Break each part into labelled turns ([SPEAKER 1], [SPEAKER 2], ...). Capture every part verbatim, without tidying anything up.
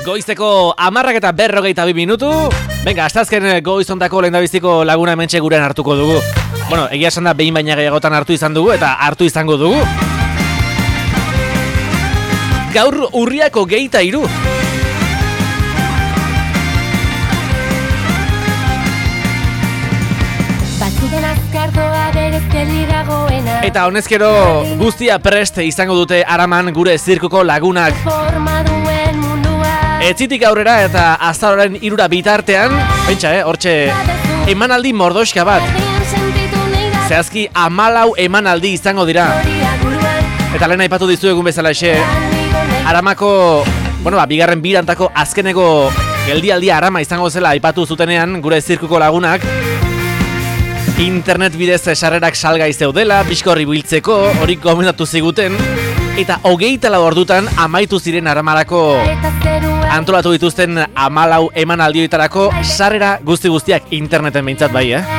[SPEAKER 1] Goizeko amarrak eta berrogeita bi minutu. Venga, astazken goizontako lehendabiziko laguna hementxe gurean hartuko dugu. Bueno, egia esan da behin baina gehiagotan hartu izan dugu eta hartu izango dugu. Gaur urriako geita hiru. Eta honezkero guztia prest izango dute Araman gure zirkuko lagunak. Etzitik aurrera eta azaroaren hirura bitartean, pentsa, eh, hortxe emanaldi mordoxka bat. Zehazki hamalau emanaldi izango dira. Eta lehen aipatu dizuegun bezala exe, Aramako, bueno, ba, bigarren birantako azkeneko geldialdia Arama izango zela aipatu zutenean gure zirkuko lagunak. Internet bidez sarrerak salgai zeudela, bizkorri biltzeko, hori gomendatu ziguten. Eta hogeita lau ordutan amaitu ziren Aramarako antolatu dituzten hamalau emanaldioetarako sarrera guzti guztiak interneten behintzat bai, eh?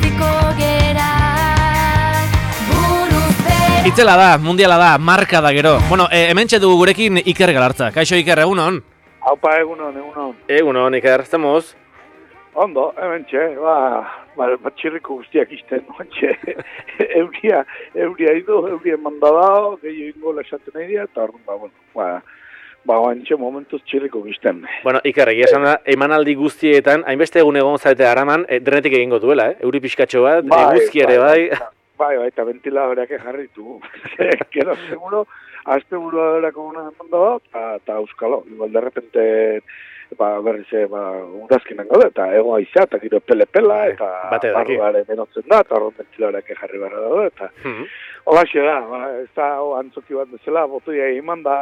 [SPEAKER 1] Itzela da, mundiala da, marka da gero. Bueno, e, hementxe dugu gurekin Iker Galartza. Kaixo Iker, egunon?
[SPEAKER 2] Haupa, egunon, egunon.
[SPEAKER 1] Egunon, Iker, zemoz?
[SPEAKER 2] Ondo, hementxe, ba, ba, batxirriko guztiak izten, hementxe, euria, euria idu, euria mandadao, gehiago ingo lesaten nahi dira, eta orduan, ba, bueno, ba, ba, hementxe momentuz txirriko gizten.
[SPEAKER 1] Bueno, Iker, egia esan da, emanaldi guztietan, hainbeste egun egon zarete Araman, e, drenetik egingo duela, eh? Euri pixkatxo bat, bai, eguzki ere bai.
[SPEAKER 2] Bai, bai, eta ventiladoreak jarritu. Gero, seguro, azte buruadorako guna mandadao, eta euskalo, igual de repente... ba, berriz, ba, undazkinan gaude, eta ego aizea, eta gero pele-pela, eta barruare benotzen da, eta horren ventiladoreak jarri barra daude, eta mm-hmm. Olaxe da, ba, ez da o, antzoki bat bezala, botoia eman da,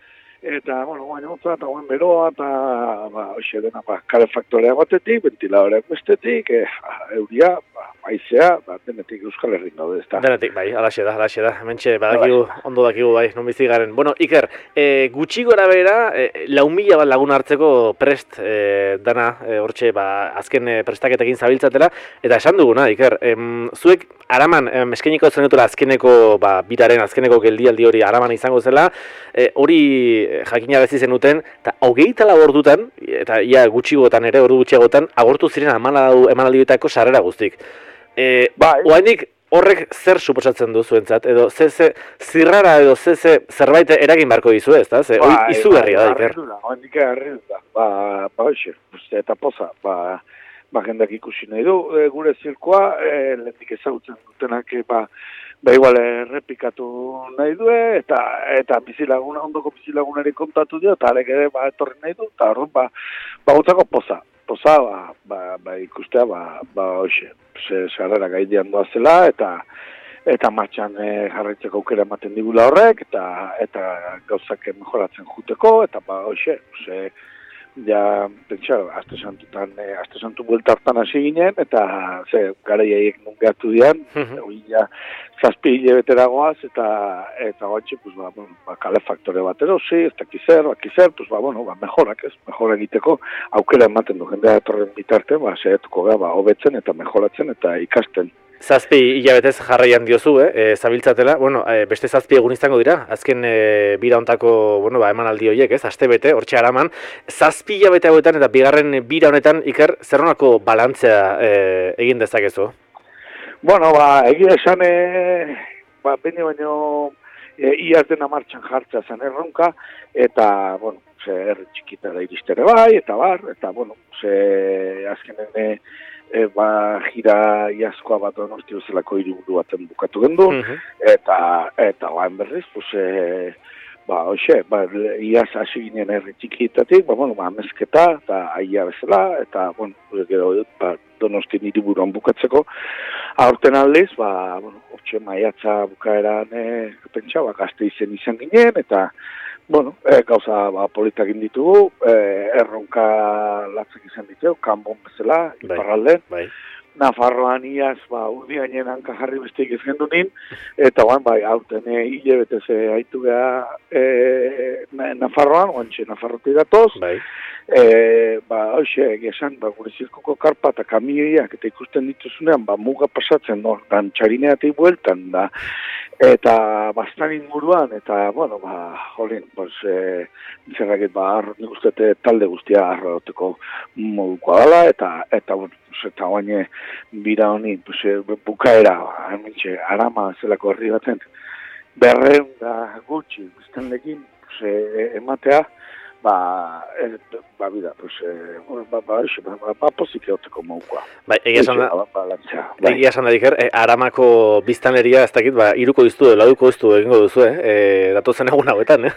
[SPEAKER 2] eta, bueno, guain otza, eta guain beroa, eta, ba, hoxe dena, ba, kalefaktorea batetik, ventiladoreak bestetik, e, euria, ba, aizea, ba, denetik Euskal Herrin gaude, ez da. Denetik, bai, alaxe da, alaxe da, hementxe, badakigu, ondo dakigu, bai, non bizigaren. Bueno, Iker, e, gutxi gora behera, e, lau mila bat lagun hartzeko prest e, dana, e, hortxe, ba, azken e, prestaketekin zabiltzatela, eta esan duguna, Iker, em, zuek Araman em, eskainiko zenetura azkeneko, ba, biraren azkeneko geldialdi hori Araman izango zela, e, hori jakina bezi zenuten, eta hogeita lau ordutan, eta ia gutxigotan ere, ordu gutxiagotan, agortu ziren emanaldioetako sarrera guztik. E, bai. Oainik horrek zer suposatzen du zuentzat, edo ze, ze zirrara edo ze, ze zerbait eragin barko dizu ez, da? Ze, bai, izu berria da, Iker. Oainik erri da, ba, ba, hoxe, eta poza, ba, ba, jendak ikusi nahi du, e, gure zirkoa, e, lehendik ezagutzen dutenak, e, ba, ba, igual errepikatu nahi du, eta, eta bizilaguna, ondoko bizilagunari kontatu dio, eta arek ere, ba, etorri nahi du, eta horren, ba, ba, gutzako poza. Poza, ba, ba, ba ikustea, ba, ba, hoxe, sarrera gaidean doazela, eta eta martxan e, jarraitzeko aukera ematen digula horrek, eta eta gauzak mejoratzen juteko, eta ba, hoxe, hoxe, ja, pentsa, aste santutan, e, aste santu buelta hartan hasi ginen, eta ze, garaiaiek nun gehatu dian, hori ja, zazpi hilabeteragoaz, eta eta guantxe, pues, ba, bueno, ba, kalefaktore bat erosi, ez dakizer, bakizer, pues, ba, bueno, ba, mejorak, ez, mejora egiteko, aukera ematen du, jendea etorren bitarte, ba, saiatuko gara, ba, hobetzen eta mejoratzen eta ikasten.
[SPEAKER 1] Zazpi hilabetez jarraian diozu, eh, e, zabiltzatela, bueno, e, beste zazpi egun izango dira, azken e, bira ontako, bueno, ba, emanaldi horiek, ez, aste bete, hortxe Araman, zazpi hilabete hauetan eta bigarren bira honetan, Iker, zer honako balantzea e, egin dezakezu?
[SPEAKER 2] Bueno, ba, egia esan, e, ba, bene baino, e, iaz dena martxan jartzea zen erronka, eta, bueno, ze, herri txikitara iristere bai, eta bar, eta, bueno, ze, azkenen, e, E, ba, gira iazkoa bat donosti bezalako hiriburu baten bukatu gendun, uh-huh. eta, eta guain berriz, pues, e, ba, hoxe, ba, iaz hasi ginen herri txikietatik, ba, bueno, ba, mezketa, eta aia bezala, eta, bueno, gero, ba, donosti hiriburuan bukatzeko, aurten aldiz, ba, bueno, hortxe maiatza bukaeran, e, pentsa, ba, gazte izen izan ginen, eta, bueno, e, gauza ba, politak inditugu, e, erronka latzak izan ditu, kanbon bezala, iparralden. Bai. Nafarroan iaz, ba, urdi gainen hanka jarri besteik ez gendunin, eta guan, bai, hauten e, hile betez e, haitu geha e, Nafarroan, guantxe Nafarrotik datoz,
[SPEAKER 1] bai.
[SPEAKER 2] E, ba, hoxe, esan, ba, gure zirkuko karpa eta kamioiak eta ikusten dituzunean, ba, muga pasatzen, no, dan txarineatik bueltan, da, eta bastan inguruan, eta, bueno, ba, jolin, pues, e, zerrakit, ba, arro, nik ustete talde guztia arroteko modukoa dela, eta, eta, bueno, eta guaine bira honi, pues, bukaera, hementxe, arama zelako herri baten, berreun da gutxi, biztanlekin, pues, e, ematea, ba, e, ba, bida, pues, e, ba, ba, ba, ba, ba, pozik eoteko modukoa.
[SPEAKER 1] Bai, egia esan da,
[SPEAKER 2] ba, ba, lantzea, bai.
[SPEAKER 1] egia esan da diker, e, aramako biztanleria, ez dakit, ba, iruko diztu, lauko diztu egingo duzu, eh? E, datozen egun hauetan, eh?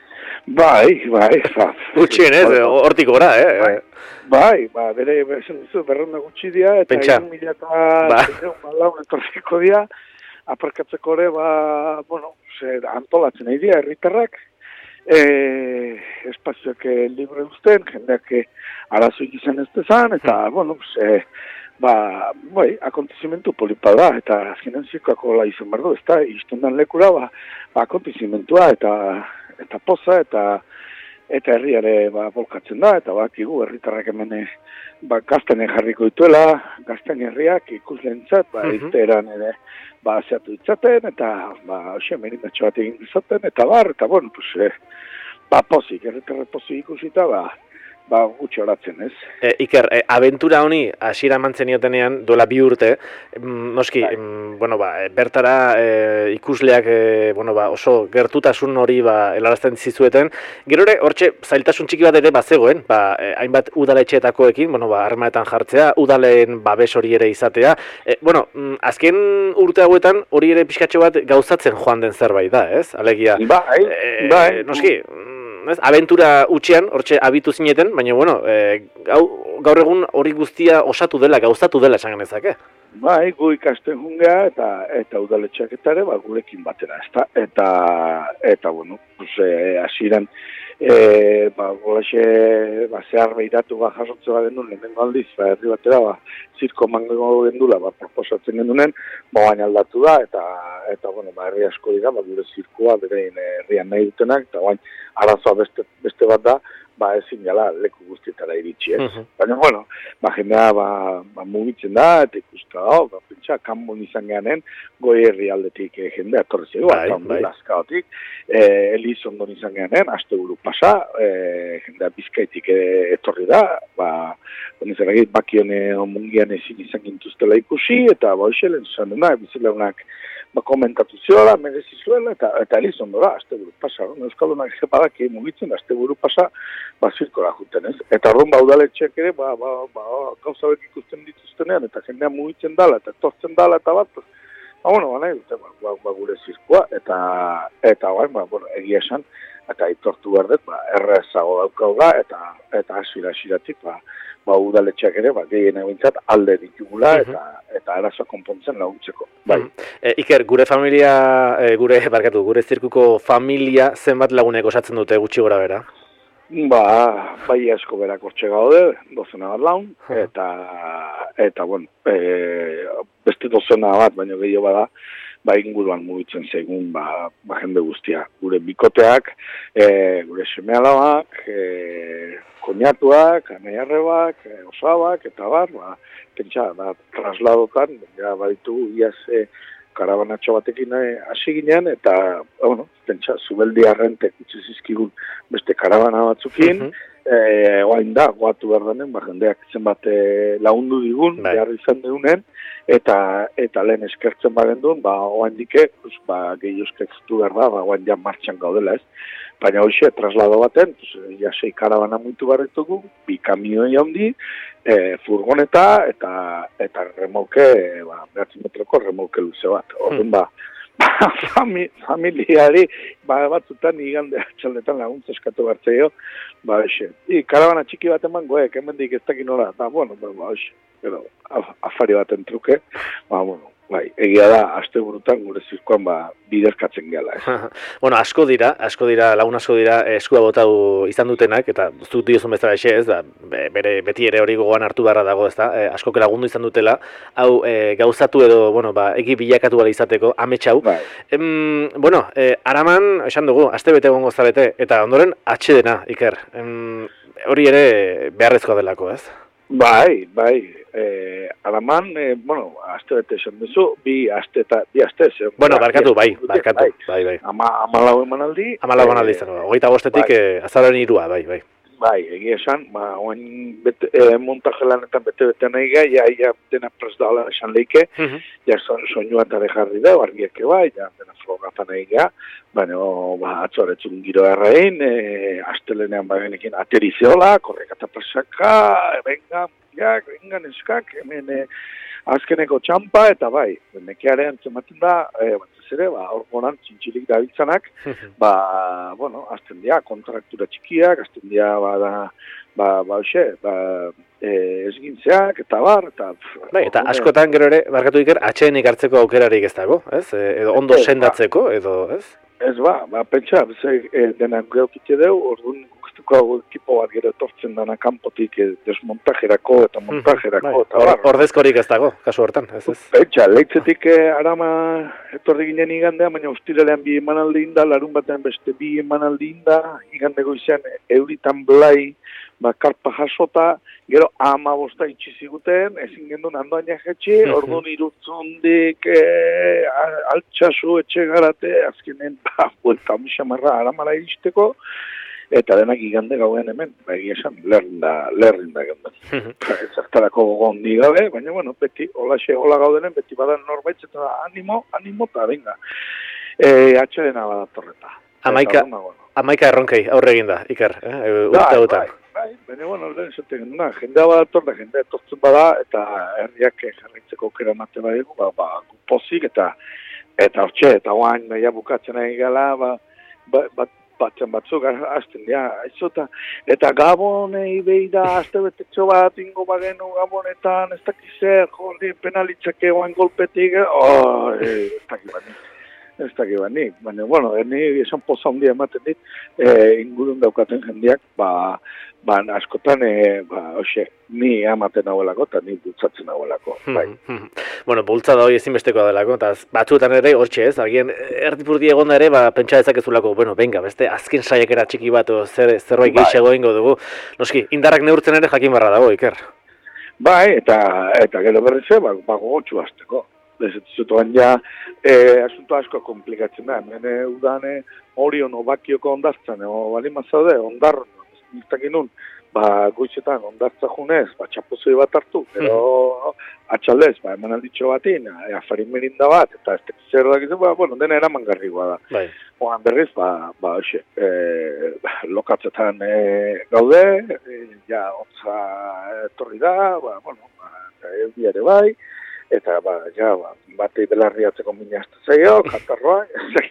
[SPEAKER 2] Bai, bai, ba.
[SPEAKER 1] Gutxien, ez, hortik gora, eh?
[SPEAKER 2] Bai, bai, ba, bere, esan duzu, berrenda gutxi dia, eta egin mila eta laun etorriko dia, aparkatzeko ere, ba, bueno, ze, antolatzen nahi dia, herritarrak, e, espazioak libre uzten, jendeak arazoik izan ez dezan, eta, hmm. bueno, ze, ba, bai, akontezimentu polipa da, eta azkenan zirkoako la izan behar du, ez da, iztendan lekura, ba, ba akontezimentua, eta eta poza, eta eta herriare ba, bolkatzen da, eta bakigu herritarrak hemen ba, gazten jarriko dituela, gazten herriak ikuslentzat, ba, uh-huh. Irteeran ere ba, zeatu ditzaten, eta ba, hoxe, merindatxo bat egin dizaten, eta bar, eta bueno, pues, eh, ba, pozik, herritarra pozik ikusita, ba, ba, gutxi horatzen, ez?
[SPEAKER 1] E, Iker, e, abentura honi, hasiera mantzen iotenean, duela bi urte, mm, noski, mm, bueno, ba, bertara e, ikusleak, e, bueno, ba, oso gertutasun hori, ba, helarazten zizueten, gero ere, hortxe, zailtasun txiki bat ere bazegoen, ba, e, hainbat udaletxeetakoekin, bueno, ba, armaetan jartzea, udalen babes hori ere izatea, e, bueno, mm, azken urte hauetan, hori ere pixkatxo bat gauzatzen joan den zerbait da, ez? Alegia,
[SPEAKER 2] bai,
[SPEAKER 1] e,
[SPEAKER 2] bai,
[SPEAKER 1] noski, ez, abentura utxean, hortxe abitu zineten, baina, bueno, e, gau, gaur egun hori guztia osatu dela, gauzatu dela esan genezake.
[SPEAKER 2] Bai, gu ikasten jungea, eta eta udaletxeak eta ere, ba, gurekin batera, ezta? Eta, eta, bueno, pues, e, asiran, e, ba, golaxe, ba, zehar behiratu, ba, jasotze bat genuen, lehenengo aldiz, ba, herri batera, ba, zirko mango gendula, ba, proposatzen genunen, ba, baina aldatu da, eta, eta, bueno, ba, herri asko dira, ba, gure zirkoa, berein herrian nahi dutenak, eta, baina, arazoa beste, beste bat da, ba, ezin gala leku guztietara iritsi, ez? Uh-huh. Baina, bueno, ba, jendea, ba, ba, mugitzen da, eta ikusta da, ba, pentsa, kanbon izan gehanen, goi herri aldetik eh, jendea torri zego,
[SPEAKER 1] bai, bai.
[SPEAKER 2] Lazkaotik, eh, Elizondon izan gehanen, aste buru pasa, eh, jendea Bizkaitik eh, etorri da, ba, bonezeragit, bakione mungian ezin izan gintuztela ikusi, eta, ba, hoxelen, zan dena, bizileunak, ba, komentatu ziola, merezi zuela, eta, eta Elizondora, aste buru pasa, no? Euskaldunak zepadak mugitzen, aste buru pasa, ba, zirkora juten, ez? Eta orduan, ba, udaletxeak ere, ba, ba, ba, gauza bek ikusten dituztenean, eta jendea mugitzen dala, eta tortzen dala, eta bat, ba, bueno, ba, nahi dute, ba, ba, ba, gure zirkoa, eta, eta, ba, ba, bueno, egia esan, eta aitortu berdet, ba, errezago daukauga, eta, eta asira asiratik, ba, ba, udaletxeak ere, ba, gehien egintzat alde ditugula, uh-huh. eta, eta arazoa konpontzen laguntzeko, bai.
[SPEAKER 1] Uh-huh. E, Iker, gure familia, e, gure, barkatu, gure zirkuko familia zenbat lagunek osatzen dute gutxi gora bera?
[SPEAKER 2] Ba, bai asko berak hortxe gaude, dozena bat laun, eta, eta, bueno, e, beste dozena bat, baina gehiago bada, ba, inguruan mugitzen zegun, ba, ba, jende guztia, gure bikoteak, e, gure seme-alabak, e, koñatuak, anaiarrebak, e, osabak, eta bar, ba, pentsa, ba, trasladotan, ja, baditu, iaz, e, karabanatxo batekin hasi ginen, eta, bueno, pentsa, zubeldi arrentek utzi zizkigun beste karabana batzukin, uh-huh. e, oain da, goatu behar denen, ba, jendeak zenbat e, lagundu digun, bai. Behar izan deunen, eta eta lehen eskertzen bagen duen, ba, oain dike, pues, ba, gehi eskertu behar da, ba, oain ja martxan gaudela ez. Baina hoxe, traslado baten, pues, ja sei karabana muitu barretugu, bi kamioi handi, e, furgoneta, eta eta remolke, ba, behatzen metroko remolke luze bat. Orduan, ba, Fami, familiari, ba, batzutan igande atxaldetan laguntza eskatu bartzeio, ba, hoxe, i, karabana txiki bat eman goek, hemendik ez dakin nola, eta, bueno, ba, hoxe, pero, afari baten truke, ba, bueno, bai, egia da, asteburutan gure zirkoan ba, biderkatzen gehala.
[SPEAKER 1] Bueno, asko dira, asko dira, lagun asko dira eskua botau izan dutenak, eta zut diozun bezala exe ez, da, bere, beti ere hori gogoan hartu beharra dago, ez da, e, asko lagundu izan dutela, hau e, gauzatu edo, bueno, ba, egi bilakatu ala izateko, ametxau.
[SPEAKER 2] Bai.
[SPEAKER 1] Em, bueno, e, Araman, esan dugu, aste bete egongo zarete, eta ondoren atxedena, Iker. Em, hori ere beharrezkoa delako, ez?
[SPEAKER 2] Bai, bai, eh, Araman, eh, bueno, aste bete esan duzu, bi aste eta, bi aste, zen.
[SPEAKER 1] Bueno, barkatu, bai, barkatu, bai, bai.
[SPEAKER 2] Ama, amalau emanaldi.
[SPEAKER 1] Amalau emanaldi izan, eh, hogeita bostetik bai. eh, azararen irua, bai, bai.
[SPEAKER 2] Bai, egia esan, ba, oain bete, eh, montajelanetan bete-bete nahi gai, ja, ja, dena prest daula esan leike, uh -huh. ja, soinua eta dejarri da, argieke bai, ja, dena frogatan nahi gai, baina, ba, atzoretzun giro errain, eh, astelenean bagenekin ateriziola, korreka eta presaka, venga, ja, venga, neskak, hemen, eh, azkeneko txampa, eta bai, nekearen zematen da, eh, ere, ba, orgonan txintxilik dabiltzanak, ba, bueno, azten dira, kontraktura txikiak, azten dira, ba, da, ba, ba, oxe, ba, e, esgintzeak, eta bar, eta...
[SPEAKER 1] Bai, eta askotan gero ere, barkatu Iker, atxeenik hartzeko aukerarik ez dago, ez? E, edo ondo sendatzeko, edo, ez?
[SPEAKER 2] Ez ba, ba, pentsa, ze, e, denak geukite deu, orduan guztuko ekipo bat gero etortzen dana kanpotik e, desmontajerako eta montajerako, eta bar.
[SPEAKER 1] Ordezkorik ez dago, kasu hortan, ez ez?
[SPEAKER 2] Pentsa, leitzetik e, Arama etorri ginen igandea, baina ustiralean bi emanaldi inda, larun batean beste bi emanaldi inda, igande goizean euritan blai, ba, karpa jasota, gero ama bosta itxiziguten, ezin gendun handoaina jetxe, orduan irutzondik, e, altxasu etxe garate, azkenen, ba, buelta omisamarra Aramara iristeko, eta denak igande gauen hemen, ba, egia esan, lerrin da, lerrin da gendun. Zertarako gondi gabe, baina, bueno, beti, holaxe, hola gaudenen, beti badan norbait, eta animo, animo, eta venga, e, atxedena badatorreta.
[SPEAKER 1] Amaika, amaika erronkei, aurre egin da, Iker, eh? Urta dutan.
[SPEAKER 2] Bai, baina, bueno, lehen zaten genduna, jendea badator da, jendea etortzen bada, eta herriak jarraitzeko aukera emate badigu, ba, ba, pozik, eta eta hortxe, eta oain, naia bukatzen ari gala, ba, ba, ba, batzen batzuk, azten dira, aizota, eta Gabonei behi da, azte betetxo bat, ingo bagenu Gabonetan, ez dakizer, joldi, penalitzake oain golpetik, oh, ez dakit bat nik, ez dakit bat nik, baina, bueno, ni esan poza handia ematen dit, e, ingurun daukaten jendeak, ba, ba, askotan, e, ba, hoxe, ni amaten hauelako, eta ni bultzatzen hauelako, bai.
[SPEAKER 1] Bueno, bultzada hori ezinbestekoa delako, eta batzuetan ere, hortxe ez, agian erdipurdi egonda ere, ba, pentsa dezakezulako, bueno, venga, beste, azken saiakera txiki bat, o, zer, zerbait bai. Gehiago ingo dugu, noski, indarrak neurtzen ere jakin barra dago, Iker.
[SPEAKER 2] Bai, eta, eta gero berrize, ba, ba gogotxu azteko. Ez zutuan ja, e, asunto asko komplikatzen da, mene udane hori ono bakioko ondartzen, o bali mazaude, ondarron, niztakin nun, ba, goizetan ondartza junez, ba, txapuzoi bat hartu, pero mm. atxaldez, ba, eman alditxo batin, e, afarin merinda bat, eta ez zer da gizu, ba, bueno, dena eraman garrikoa da. Bai. Oan berriz, ba, ba, oxe, e, lokatzetan e, gaude, e, ja, otza etorri da, ba, bueno, ba, ez ere bai, eta, ba, ja, ba, batei belarriatzeko mina azte zaio, katarroa,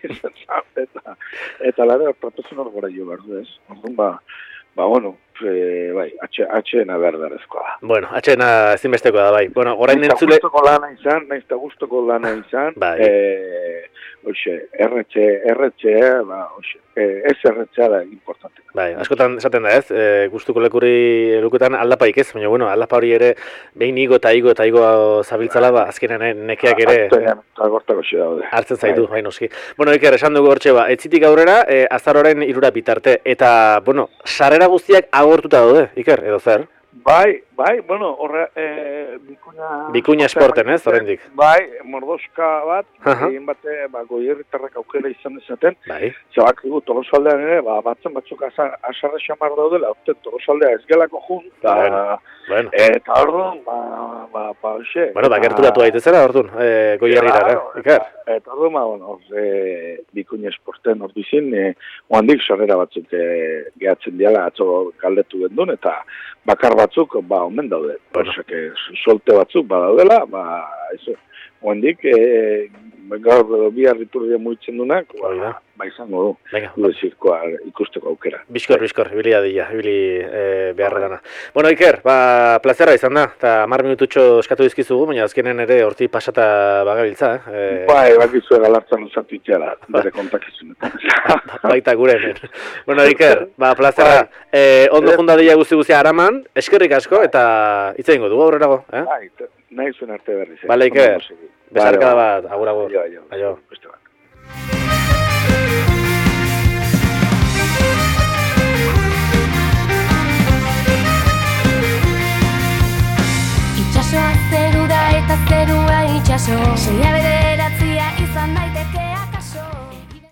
[SPEAKER 2] eta, eta lare, protesun hor gora jo behar du, ez? Orduan, ba, ba, bueno, e, bai, atxeena berdarezkoa.
[SPEAKER 1] Bueno, atxeena ezinbestekoa da, bai. Bueno, orain entzule...
[SPEAKER 2] Naizta gustoko lana izan, naizta gustoko lana izan, bai. E, oxe, erretxe, erretxe, ba, oxe, e, ez erretxea da importante.
[SPEAKER 1] Bai, askotan esaten da ez, e, gustuko lekuri lukutan aldapaik ez, baina, bueno, aldapa hori ere, behin igo eta igo eta igo zabiltzala, ba, azkenean nekeak ere...
[SPEAKER 2] Agortako xe daude.
[SPEAKER 1] Hartzen zaitu, bai, noski. Bueno, Iker, esan dugu hortxe, ba, etzitik aurrera, e, azaroren irura bitarte, eta, bueno, sarrera guztiak agortuta daude, Iker, edo zer?
[SPEAKER 2] Bai, bai, bueno, horre, e, bikuña...
[SPEAKER 1] Bikuña esporten, ez, horrendik.
[SPEAKER 2] Bai, mordoska bat, egin bate, ba, goierritarrak aukera izan dezaten. Bai. Zabak, dugu, Tolosaldean ere, ba, batzen batzuk asarra xamar daudela, orte, Tolosaldea ez gelako jun, da, bueno. Eta orduan, ba, ba, ba, oxe.
[SPEAKER 1] Bueno, ba, gerturatu daitezera, orduan, e, goierritar, eh, Iker.
[SPEAKER 2] Eta orduan, ba, bueno, orze, bikuña esporten ordu izin, e, oandik sarrera batzuk e, gehatzen diala, atzo galdetu gendun, eta bakar batzuk, ba, omen daude. Bueno. Orsake, solte batzuk, ba, daudela, ba, eso, oandik, e, gaur edo bi arriturria muitzen dunak, ba, ba izango du, gure zirkoa ikusteko aukera.
[SPEAKER 3] Bizkor, bizkor, ibili adila, ibili e, beharra dana. Bueno, Iker, ba, plazera izan da, eta hamar minututxo eskatu dizkizugu, baina azkenen ere horti pasata bagabiltza, eh?
[SPEAKER 2] Bai, bakizue galartzan usatu itxera, bere kontakizunetan.
[SPEAKER 3] Baita gure hemen. Bueno, Iker, ba, plazera, e, ondo jundadila guzti-guztia araman, eskerrik asko, eta hitz egingo dugu aurrerago, eh?
[SPEAKER 2] Bai, nahi zuen arte berriz.
[SPEAKER 3] Bale, Iker, besarkada bat, agur, agur.
[SPEAKER 2] Aio, aio.
[SPEAKER 3] Aio.